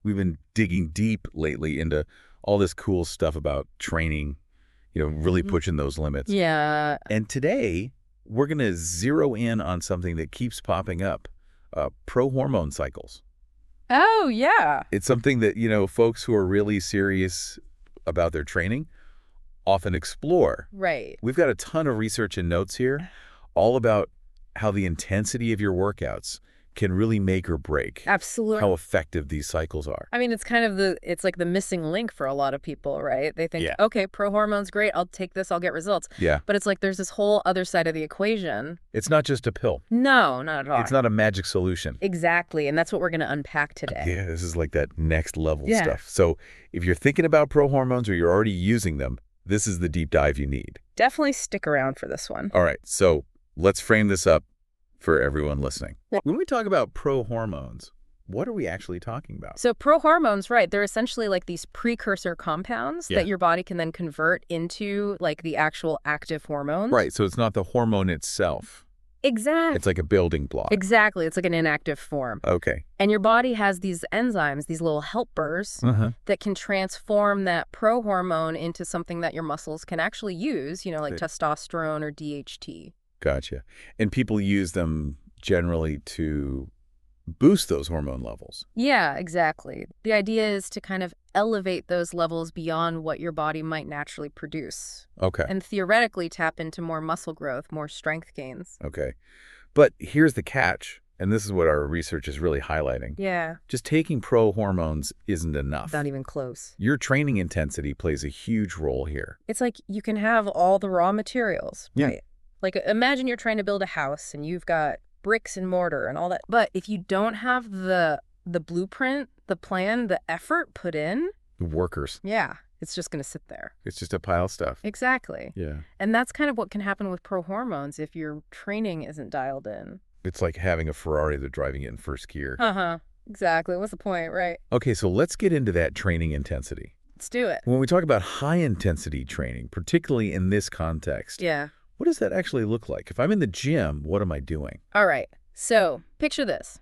We've been digging deep lately into all this cool stuff about training, really pushing those limits. Yeah. And today, we're going to zero in on something that keeps popping up, pro-hormone cycles. Oh, yeah. It's something that, folks who are really serious about their training often explore. Right. We've got a ton of research and notes here all about how the intensity of your workouts can really make or break Absolutely. how effective these cycles are. I mean, it's like the missing link for a lot of people, right? They think, Yeah. okay, pro hormone's great. I'll take this. I'll get results. Yeah. But it's like there's this whole other side of the equation. It's not just a pill. No, not at all. It's not a magic solution. Exactly. And that's what we're going to unpack today. Yeah, this is like that next level Yeah. stuff. So if you're thinking about pro hormones or you're already using them, this is the deep dive you need. Definitely stick around for this one. All right, so let's frame this up for everyone listening. When we talk about pro hormones, what are we actually talking about? So prohormones, right, they're essentially like these precursor compounds Yeah. that your body can then convert into like the actual active hormones. Right, so it's not the hormone itself. Exactly. It's like a building block. Exactly. It's like an inactive form. Okay. And your body has these enzymes, these little helpers that can transform that prohormone into something that your muscles can actually use, like testosterone or DHT. Gotcha. And people use them generally to boost those hormone levels. Yeah, exactly. The idea is to kind of elevate those levels beyond what your body might naturally produce. Okay. And theoretically tap into more muscle growth, more strength gains. Okay. But here's the catch, and this is what our research is really highlighting. Yeah. Just taking pro hormones isn't enough. Not even close. Your training intensity plays a huge role here. It's like you can have all the raw materials, Yeah. right? Like imagine you're trying to build a house and you've got bricks and mortar and all that. But if you don't have the blueprint, the plan, the effort put in, Workers. yeah, it's just going to sit there. It's just a pile of stuff. Exactly. Yeah. And that's kind of what can happen with prohormones if your training isn't dialed in. It's like having a Ferrari that's driving it in first gear. Uh-huh. Exactly. What's the point, right? Okay, so let's get into that training intensity. Let's do it. When we talk about high-intensity training, particularly in this context, Yeah. what does that actually look like? If I'm in the gym, what am I doing? All right. So picture this.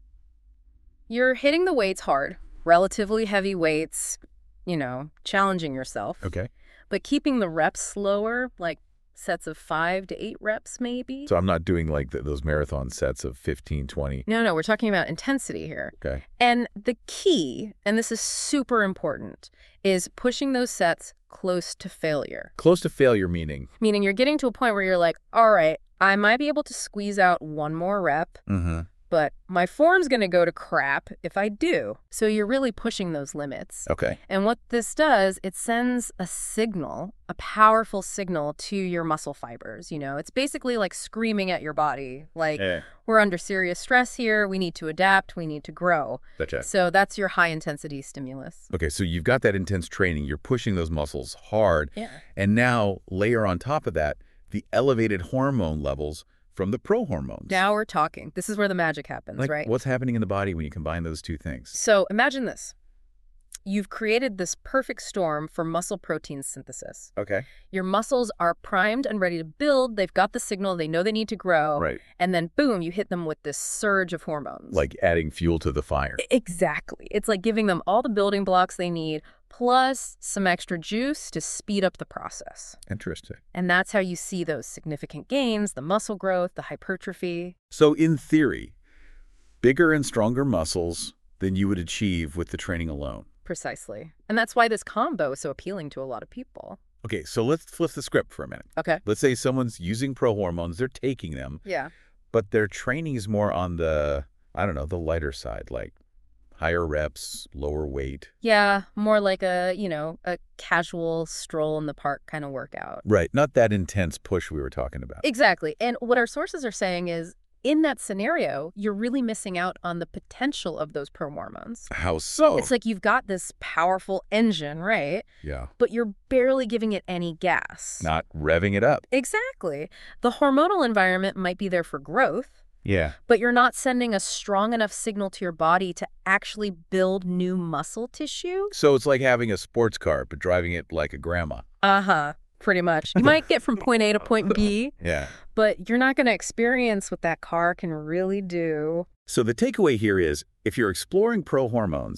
You're hitting the weights hard, relatively heavy weights, challenging yourself. Okay. But keeping the reps slower, like sets of 5 to 8 reps maybe. So I'm not doing like those marathon sets of 15, 20. No, we're talking about intensity here. Okay. And the key, and this is super important, is pushing those sets close to failure. Close to failure meaning? Meaning you're getting to a point where you're like, all right, I might be able to squeeze out one more rep, but my form's going to go to crap if I do. So you're really pushing those limits. Okay. And what this does, it sends a signal, a powerful signal to your muscle fibers. It's basically like screaming at your body, like, we're under serious stress here. We need to adapt. We need to grow. Gotcha. So that's your high intensity stimulus. Okay, so you've got that intense training. You're pushing those muscles hard. Yeah. And now layer on top of that the elevated hormone levels from the prohormones. Now we're talking. This is where the magic happens, like, right? What's happening in the body when you combine those two things? So imagine this. You've created this perfect storm for muscle protein synthesis. Okay. Your muscles are primed and ready to build. They've got the signal. They know they need to grow. Right. And then, boom, you hit them with this surge of hormones. Like adding fuel to the fire. Exactly. It's like giving them all the building blocks they need, plus some extra juice to speed up the process. Interesting. And that's how you see those significant gains, the muscle growth, the hypertrophy. So in theory, bigger and stronger muscles than you would achieve with the training alone. Precisely. And that's why this combo is so appealing to a lot of people. Okay, so let's flip the script for a minute. Okay. Let's say someone's using prohormones, they're taking them, Yeah. but their training is more on the, the lighter side, like higher reps, lower weight. Yeah, more like a casual stroll in the park kind of workout. Right, not that intense push we were talking about. Exactly. And what our sources are saying is, in that scenario, you're really missing out on the potential of those prohormones. How so? It's like you've got this powerful engine, right? Yeah. But you're barely giving it any gas. Not revving it up. Exactly. The hormonal environment might be there for growth, Yeah. but you're not sending a strong enough signal to your body to actually build new muscle tissue. So it's like having a sports car, but driving it like a grandma. Uh-huh. Pretty much. You might get from point A to point B, Yeah. but you're not going to experience what that car can really do. So the takeaway here is, if you're exploring prohormones,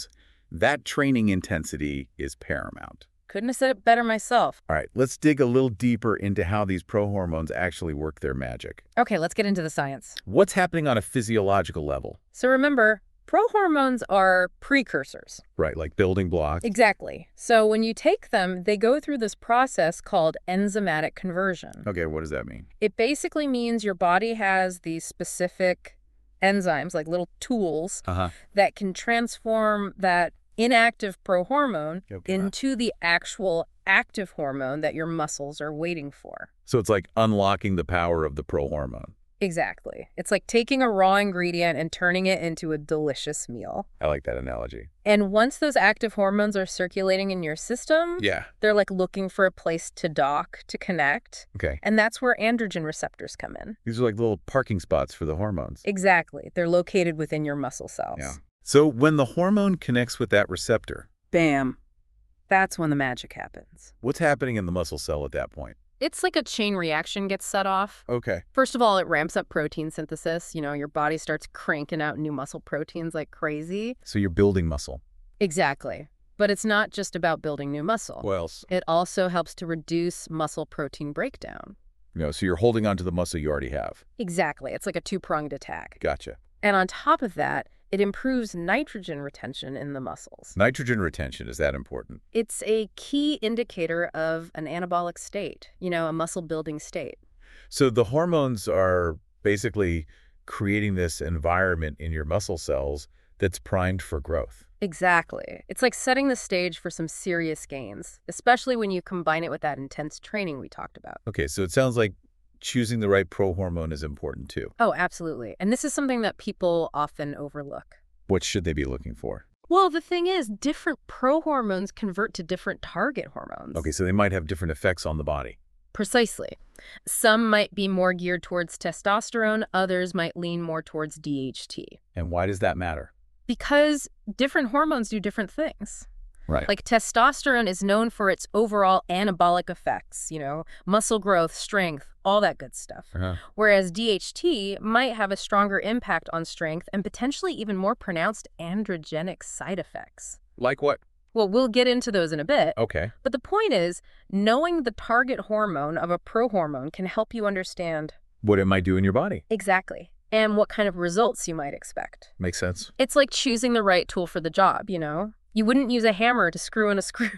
That training intensity is paramount. Couldn't have said it better myself. All right, let's dig a little deeper into how these prohormones actually work their magic. Okay, let's get into the science. What's happening on a physiological level? So remember, prohormones are precursors. Right, like building blocks. Exactly. So when you take them, they go through this process called enzymatic conversion. Okay, what does that mean? It basically means your body has these specific enzymes, like little tools, that can transform that inactive prohormone into the actual active hormone that your muscles are waiting for. So it's like unlocking the power of the prohormone. Exactly. It's like taking a raw ingredient and turning it into a delicious meal. I like that analogy. And once those active hormones are circulating in your system, they're like looking for a place to dock, to connect. Okay. And that's where androgen receptors come in. These are like little parking spots for the hormones. Exactly. They're located within your muscle cells. Yeah. So when the hormone connects with that receptor, bam, that's when the magic happens. What's happening in the muscle cell at that point? It's like a chain reaction gets set off. Okay. First of all, it ramps up protein synthesis. You know, your body starts cranking out new muscle proteins like crazy. So you're building muscle. Exactly. But it's not just about building new muscle. What else? It also helps to reduce muscle protein breakdown. So you're holding on to the muscle you already have. Exactly. It's like a two-pronged attack. Gotcha. And on top of that, it improves nitrogen retention in the muscles. Nitrogen retention, is that important? It's a key indicator of an anabolic state, a muscle-building state. So the hormones are basically creating this environment in your muscle cells that's primed for growth. Exactly. It's like setting the stage for some serious gains, especially when you combine it with that intense training we talked about. Okay, so it sounds like choosing the right prohormone is important too. Oh, absolutely. And this is something that people often overlook. What should they be looking for? Well, the thing is, different prohormones convert to different target hormones. Okay, so they might have different effects on the body. Precisely. Some might be more geared towards testosterone, others might lean more towards DHT. And why does that matter? Because different hormones do different things. Right. Like testosterone is known for its overall anabolic effects, muscle growth, strength, all that good stuff. Whereas DHT might have a stronger impact on strength and potentially even more pronounced androgenic side effects. Like what? Well, we'll get into those in a bit. Okay. But the point is, knowing the target hormone of a prohormone can help you understand what it might do in your body. Exactly. And what kind of results you might expect. Makes sense. It's like choosing the right tool for the job, You wouldn't use a hammer to screw in a screw.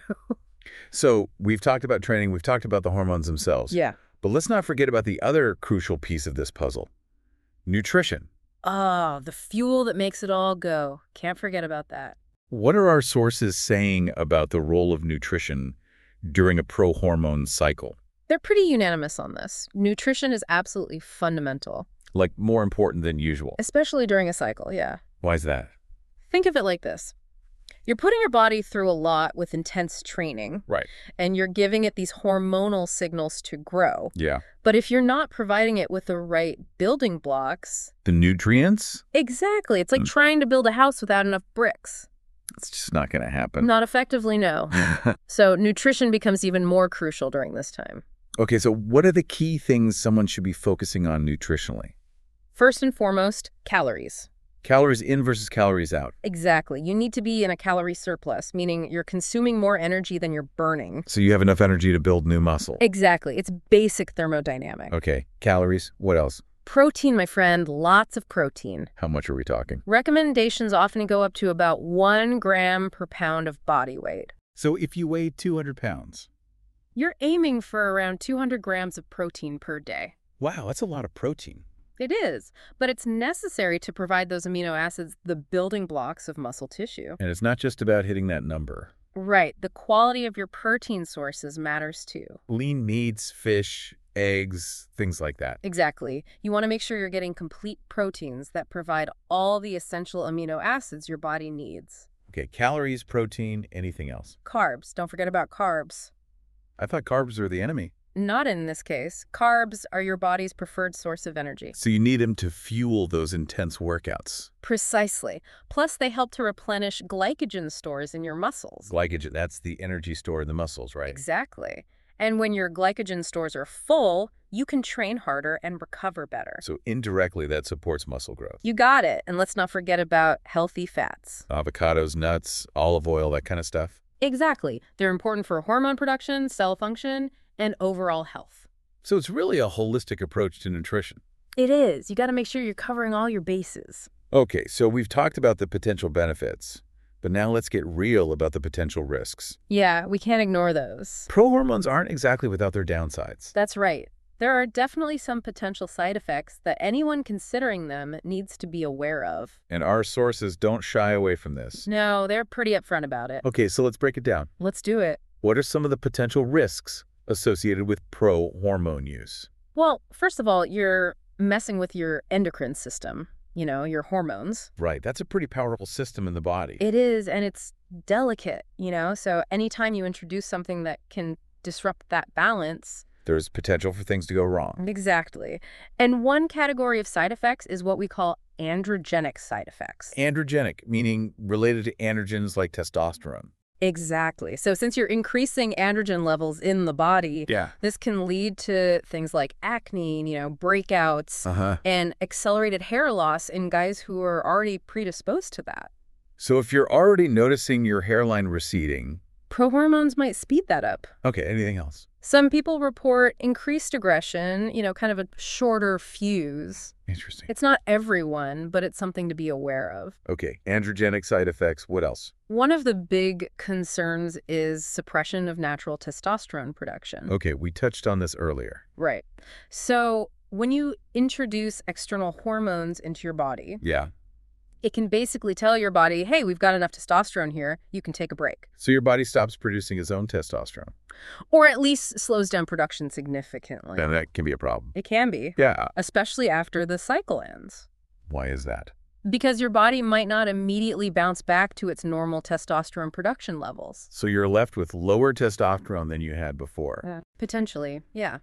So we've talked about training, we've talked about the hormones themselves. Yeah. But let's not forget about the other crucial piece of this puzzle, nutrition. Oh, the fuel that makes it all go. Can't forget about that. What are our sources saying about the role of nutrition during a prohormone cycle? They're pretty unanimous on this. Nutrition is absolutely fundamental. Like more important than usual. Especially during a cycle, yeah. Why is that? Think of it like this. You're putting your body through a lot with intense training. Right. And you're giving it these hormonal signals to grow. Yeah. But if you're not providing it with the right building blocks... The nutrients? Exactly. It's like trying to build a house without enough bricks. It's just not going to happen. Not effectively, no. So nutrition becomes even more crucial during this time. Okay, so what are the key things someone should be focusing on nutritionally? First and foremost, calories. Calories in versus calories out. Exactly. You need to be in a calorie surplus, meaning you're consuming more energy than you're burning. So you have enough energy to build new muscle. Exactly. It's basic thermodynamic. Okay. Calories. What else? Protein, my friend. Lots of protein. How much are we talking? Recommendations often go up to about 1 gram per pound of body weight. So if you weigh 200 pounds? You're aiming for around 200 grams of protein per day. Wow, that's a lot of protein. It is, but it's necessary to provide those amino acids, the building blocks of muscle tissue. And it's not just about hitting that number. Right. The quality of your protein sources matters too. Lean meats, fish, eggs, things like that. Exactly. You want to make sure you're getting complete proteins that provide all the essential amino acids your body needs. Okay, calories, protein, anything else? Carbs. Don't forget about carbs. I thought carbs were the enemy. Not in this case. Carbs are your body's preferred source of energy. So you need them to fuel those intense workouts. Precisely. Plus, they help to replenish glycogen stores in your muscles. Glycogen, that's the energy store in the muscles, right? Exactly. And when your glycogen stores are full, you can train harder and recover better. So indirectly, that supports muscle growth. You got it. And let's not forget about healthy fats. Avocados, nuts, olive oil, that kind of stuff. Exactly. They're important for hormone production, cell function, and overall health. So it's really a holistic approach to nutrition. It is. You got to make sure you're covering all your bases. Okay, so we've talked about the potential benefits, but now let's get real about the potential risks. Yeah, we can't ignore those. Prohormones aren't exactly without their downsides. That's right. There are definitely some potential side effects that anyone considering them needs to be aware of. And our sources don't shy away from this. No, they're pretty upfront about it. Okay, so let's break it down. Let's do it. What are some of the potential risks associated with prohormone use? Well, first of all, you're messing with your endocrine system, your hormones. Right, that's a pretty powerful system in the body. It is, and it's delicate, so anytime you introduce something that can disrupt that balance, there's potential for things to go wrong. Exactly. And one category of side effects is what we call androgenic side effects. Androgenic, meaning related to androgens like testosterone. Exactly. So since you're increasing androgen levels in the body, this can lead to things like acne, breakouts, and accelerated hair loss in guys who are already predisposed to that. So if you're already noticing your hairline receding, prohormones might speed that up. Okay, anything else? Some people report increased aggression, kind of a shorter fuse. Interesting. It's not everyone, but it's something to be aware of. Okay, androgenic side effects. What else? One of the big concerns is suppression of natural testosterone production. Okay, we touched on this earlier. Right. So when you introduce external hormones into your body, it can basically tell your body, hey, we've got enough testosterone here. You can take a break. So your body stops producing its own testosterone. Or at least slows down production significantly. And that can be a problem. It can be. Yeah. Especially after the cycle ends. Why is that? Because your body might not immediately bounce back to its normal testosterone production levels. So you're left with lower testosterone than you had before. Potentially, yeah.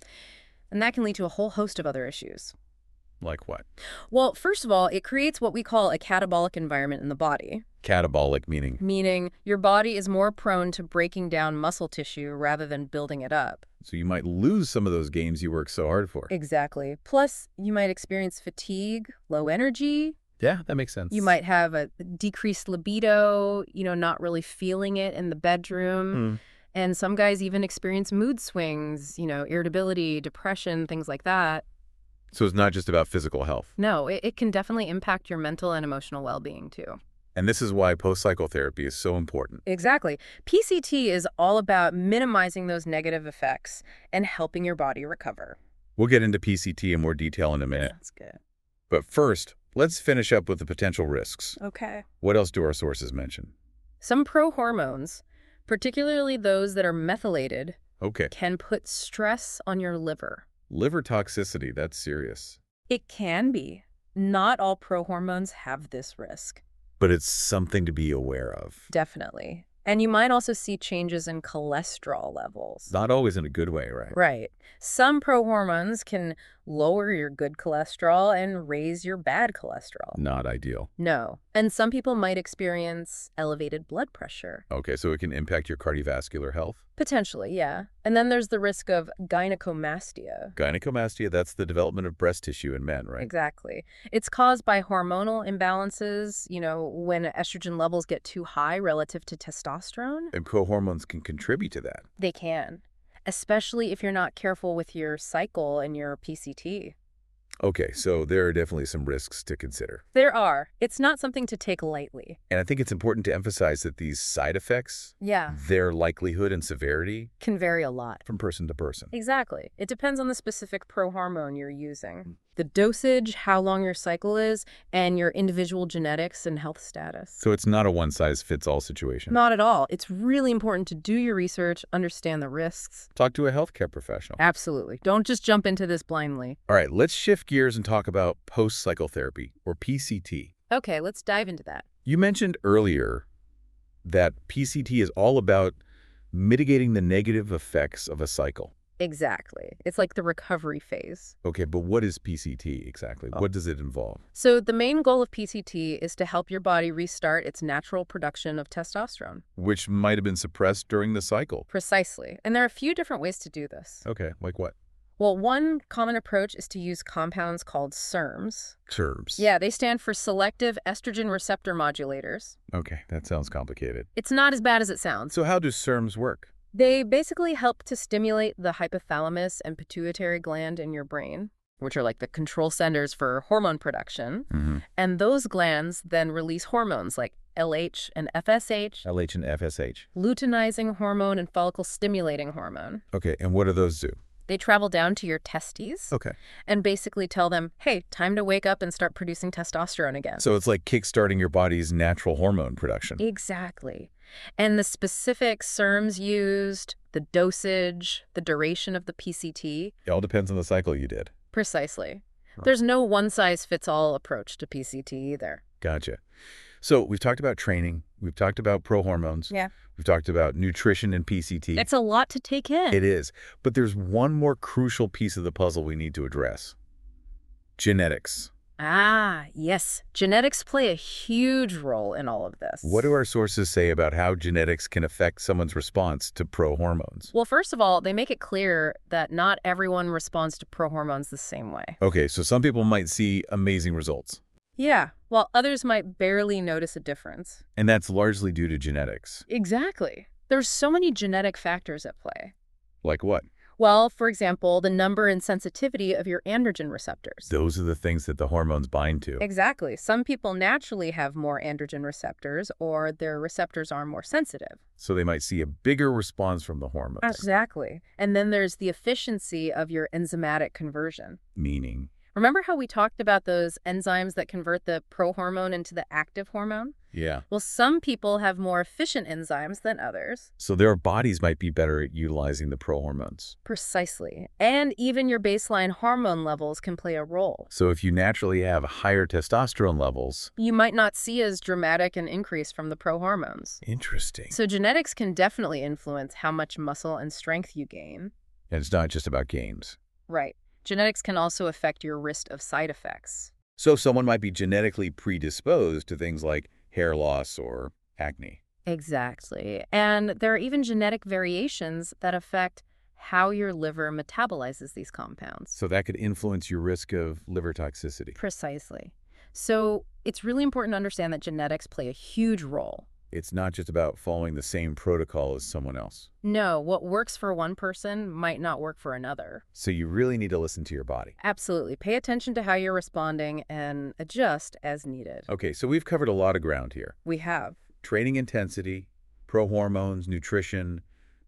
And that can lead to a whole host of other issues. Like what? Well, first of all, it creates what we call a catabolic environment in the body. Catabolic meaning? Meaning your body is more prone to breaking down muscle tissue rather than building it up. So you might lose some of those gains you worked so hard for. Exactly. Plus, you might experience fatigue, low energy. Yeah, that makes sense. You might have a decreased libido, not really feeling it in the bedroom. And some guys even experience mood swings, irritability, depression, things like that. So it's not just about physical health. No, it can definitely impact your mental and emotional well-being, too. And this is why post-cycle therapy is so important. Exactly. PCT is all about minimizing those negative effects and helping your body recover. We'll get into PCT in more detail in a minute. That's good. But first, let's finish up with the potential risks. Okay. What else do our sources mention? Some prohormones, particularly those that are methylated, can put stress on your liver. Liver toxicity, that's serious. It can be. Not all prohormones have this risk. But it's something to be aware of. Definitely. And you might also see changes in cholesterol levels. Not always in a good way, right? Right. Some prohormones can lower your good cholesterol and raise your bad cholesterol. Not ideal. No. And some people might experience elevated blood pressure. Okay, so it can impact your cardiovascular health? Potentially, yeah. And then there's the risk of gynecomastia. Gynecomastia, that's the development of breast tissue in men, right? Exactly. It's caused by hormonal imbalances, when estrogen levels get too high relative to testosterone. And prohormones can contribute to that. They can, especially if you're not careful with your cycle and your PCT. Okay, so there are definitely some risks to consider. There are. It's not something to take lightly. And I think it's important to emphasize that these side effects, their likelihood and severity, can vary a lot from person to person. Exactly. It depends on the specific prohormone you're using, the dosage, how long your cycle is, and your individual genetics and health status. So it's not a one-size-fits-all situation? Not at all. It's really important to do your research, understand the risks. Talk to a healthcare professional. Absolutely. Don't just jump into this blindly. All right, let's shift gears and talk about post-cycle therapy, or PCT. Okay, let's dive into that. You mentioned earlier that PCT is all about mitigating the negative effects of a cycle. Exactly. It's like the recovery phase. Okay, but what is PCT exactly? What does it involve? So the main goal of PCT is to help your body restart its natural production of testosterone. Which might have been suppressed during the cycle. Precisely. And there are a few different ways to do this. Okay, like what? Well, one common approach is to use compounds called SERMs. SERMs. Yeah, they stand for selective estrogen receptor modulators. Okay, that sounds complicated. It's not as bad as it sounds. So how do SERMs work? They basically help to stimulate the hypothalamus and pituitary gland in your brain, which are like the control centers for hormone production. And those glands then release hormones like LH and FSH. LH and FSH. Luteinizing hormone and follicle stimulating hormone. Okay, and what do those do? They travel down to your testes and basically tell them, hey, time to wake up and start producing testosterone again. So it's like kickstarting your body's natural hormone production. Exactly. And the specific SERMs used, the dosage, the duration of the PCT. It all depends on the cycle you did. Precisely. There's no one-size-fits-all approach to PCT either. Gotcha. So we've talked about training. We've talked about prohormones. Yeah. We've talked about nutrition and PCT. It's a lot to take in. It is. But there's one more crucial piece of the puzzle we need to address. Genetics. Ah, yes. Genetics play a huge role in all of this. What do our sources say about how genetics can affect someone's response to prohormones? Well, first of all, they make it clear that not everyone responds to prohormones the same way. Okay, so some people might see amazing results. Yeah, while others might barely notice a difference. And that's largely due to genetics. Exactly. There's so many genetic factors at play. Like what? Well, for example, the number and sensitivity of your androgen receptors. Those are the things that the hormones bind to. Exactly. Some people naturally have more androgen receptors, or their receptors are more sensitive. So they might see a bigger response from the hormones. Exactly. And then there's the efficiency of your enzymatic conversion. Meaning? Remember how we talked about those enzymes that convert the prohormone into the active hormone? Yeah. Well, some people have more efficient enzymes than others. So their bodies might be better at utilizing the prohormones. Precisely. And even your baseline hormone levels can play a role. So if you naturally have higher testosterone levels, you might not see as dramatic an increase from the prohormones. Interesting. So genetics can definitely influence how much muscle and strength you gain. And it's not just about gains. Right. Genetics can also affect your risk of side effects. So someone might be genetically predisposed to things like hair loss or acne. Exactly. And there are even genetic variations that affect how your liver metabolizes these compounds. So that could influence your risk of liver toxicity. Precisely. So it's really important to understand that genetics play a huge role. It's not just about following the same protocol as someone else. No, what works for one person might not work for another. So you really need to listen to your body. Absolutely. Pay attention to how you're responding and adjust as needed. Okay, so we've covered a lot of ground here. We have. Training intensity, prohormones, nutrition,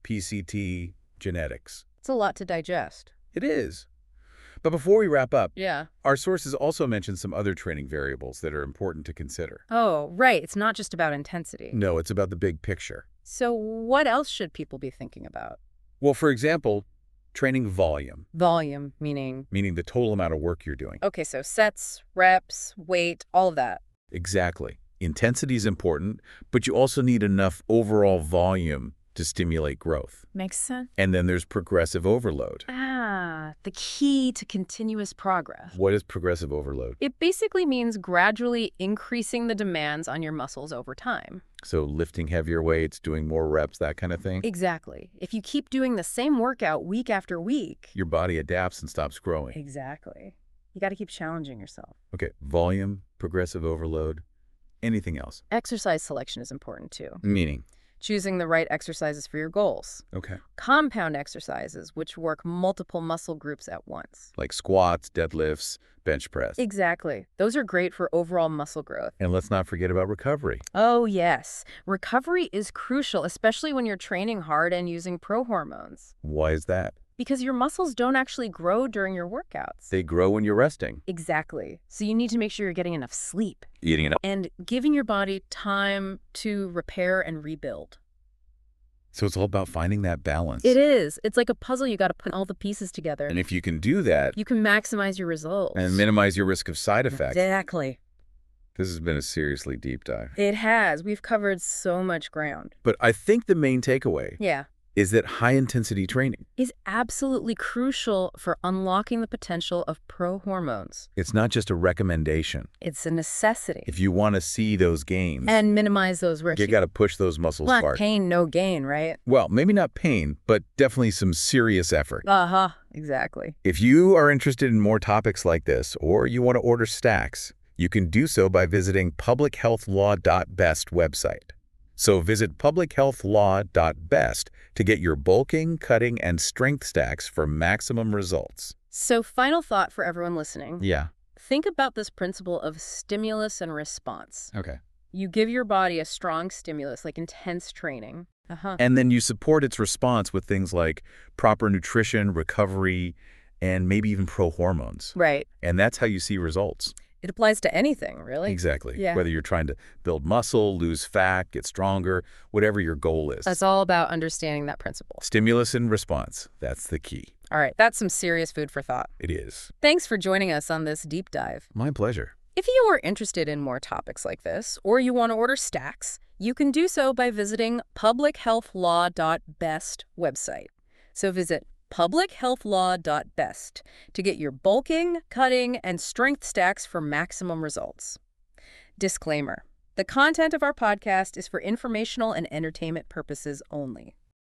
PCT, genetics. It's a lot to digest. It is. But before we wrap up, yeah, our sources also mention some other training variables that are important to consider. Oh, right. It's not just about intensity. No, it's about the big picture. So what else should people be thinking about? Well, for example, training volume. Volume, meaning? Meaning the total amount of work you're doing. Okay, so sets, reps, weight, all of that. Exactly. Intensity is important, but you also need enough overall volume to stimulate growth. Makes sense. And then there's progressive overload. Ah, the key to continuous progress. What is progressive overload? It basically means gradually increasing the demands on your muscles over time. So lifting heavier weights, doing more reps, that kind of thing? Exactly. If you keep doing the same workout week after week, your body adapts and stops growing. Exactly. You got to keep challenging yourself. Okay, volume, progressive overload, anything else? Exercise selection is important too. Meaning? Choosing the right exercises for your goals. Okay. Compound exercises, which work multiple muscle groups at once. Like squats, deadlifts, bench press. Exactly. Those are great for overall muscle growth. And let's not forget about recovery. Oh, yes. Recovery is crucial, especially when you're training hard and using prohormones. Why is that? Because your muscles don't actually grow during your workouts. They grow when you're resting. Exactly. So you need to make sure you're getting enough sleep. Eating enough. And giving your body time to repair and rebuild. So it's all about finding that balance. It is. It's like a puzzle. You got to put all the pieces together. And if you can do that, you can maximize your results. And minimize your risk of side effects. Exactly. This has been a seriously deep dive. It has. We've covered so much ground. But I think the main takeaway Yeah. is that high-intensity training is absolutely crucial for unlocking the potential of pro-hormones. It's not just a recommendation. It's a necessity. If you want to see those gains and minimize those risks. You got to push those muscles hard. Pain, no gain, right? Well, maybe not pain, but definitely some serious effort. Exactly. If you are interested in more topics like this, or you want to order stacks, you can do so by visiting publichealthlaw.best website. So visit publichealthlaw.best to get your bulking, cutting, and strength stacks for maximum results. So final thought for everyone listening. Yeah. Think about this principle of stimulus and response. Okay. You give your body a strong stimulus, like intense training. And then you support its response with things like proper nutrition, recovery, and maybe even pro-hormones. Right. And that's how you see results. It applies to anything, really. Exactly. Yeah. Whether you're trying to build muscle, lose fat, get stronger, whatever your goal is. It's all about understanding that principle. Stimulus and response. That's the key. All right. That's some serious food for thought. It is. Thanks for joining us on this deep dive. My pleasure. If you are interested in more topics like this, or you want to order stacks, you can do so by visiting publichealthlaw.best website. So visit publichealthlaw.best to get your bulking, cutting, and strength stacks for maximum results. Disclaimer: the content of our podcast is for informational and entertainment purposes only.